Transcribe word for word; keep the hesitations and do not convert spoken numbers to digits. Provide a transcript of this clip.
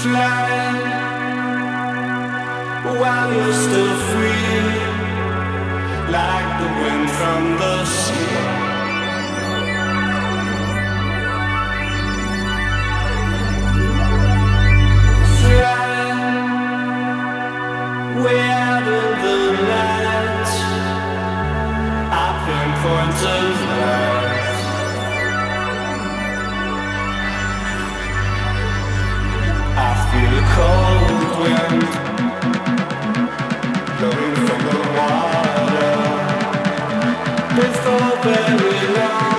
While you're still free, like the wind from the sea. Fly way out of the night. I pinpoint of light. I feel a cold wind blowing from the water before very long.